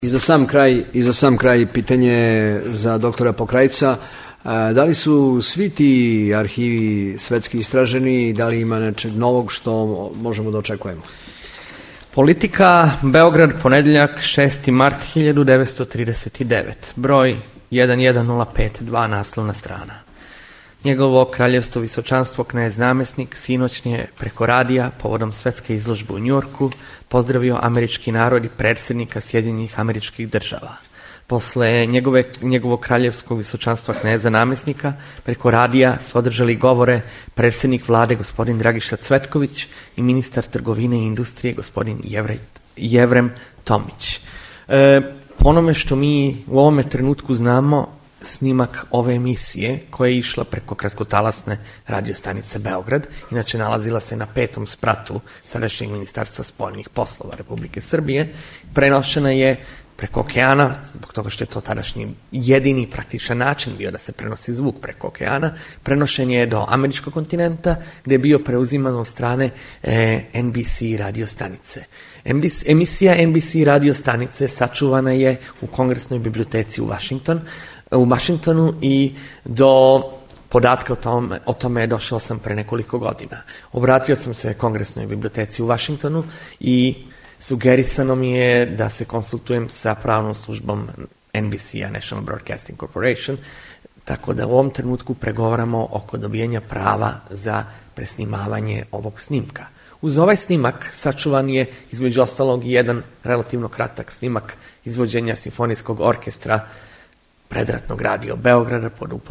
I za sam kraj pitanje za doktora Pokrajca. Da li su svi ti arhivi svetski istraženi, da li ima nečeg novog što možemo da očekujemo? Politika, Beograd, ponedeljak, 6. mart 1939, broj 11052, naslovna strana. Njegovo kraljevstvo visočanstvo knez namjesnik sinoćnje preko radija povodom svetske izložbe u Njujorku pozdravio američki narod i predsjednika Sjedinjenih Američkih Država. Posle njegovog kraljevskog visočanstva kneza namjesnika preko radija su održali govore predsjednik vlade gospodin Dragiša Cvetković i ministar trgovine i industrije gospodin Jevrem Tomić. Po onome što mi u ovome trenutku znamo, snimak ove emisije koja je išla preko kratkotalasne radiostanice Beograd, inače nalazila se na 5. spratu sadašnjeg Ministarstva spoljnih poslova Republike Srbije, prenošena je preko okeana, zbog toga što je to tadašnji jedini praktičan način bio da se prenosi zvuk preko okeana, prenošen je do američkog kontinenta gdje je bio preuziman od strane NBC radiostanice. Emisija NBC radiostanice sačuvana je u Kongresnoj biblioteci u Washingtonu i do podatka o tome došao sam pre nekoliko godina. Obratio sam se Kongresnoj biblioteci u Washingtonu i sugerisano mi je da se konsultujem sa pravnom službom NBC-a, National Broadcasting Corporation, tako da u ovom trenutku pregovaramo oko dobijenja prava za presnimavanje ovog snimka. Uz ovaj snimak sačuvan je između ostalog jedan relativno kratak snimak izvođenja simfonijskog orkestra predratnog radio Beograda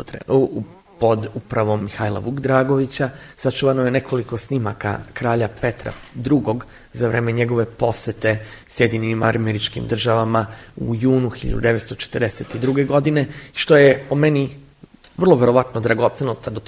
pod upravom Mihajla Vukdragovića. Sačuvano je nekoliko snimaka kralja Petra II. Za vreme njegove posete Sjedinjenim Američkim Državama u junu 1942. godine, što je po meni vrlo verovatno dragocenost, a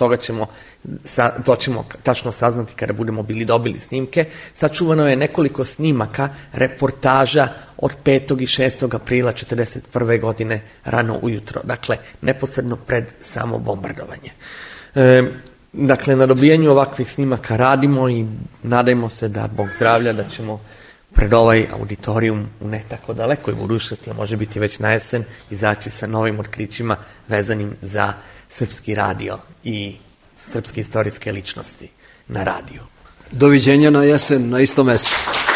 to ćemo tačno saznati kada budemo dobili snimke. Sačuvano je nekoliko snimaka reportaža od 5. i 6. aprila 1941. godine rano ujutro, dakle neposredno pred samo bombardovanje. Dakle, na dobijanju ovakvih snimaka radimo i nadajmo se da Bog zdravlja da ćemo pred ovaj auditorijum u ne tako dalekoj budućnosti, a može biti već na jesen, izaći sa novim otkrićima vezanim za srpski radio i srpske istorijske ličnosti na radiju. Doviđenja na jesen na istom mestu.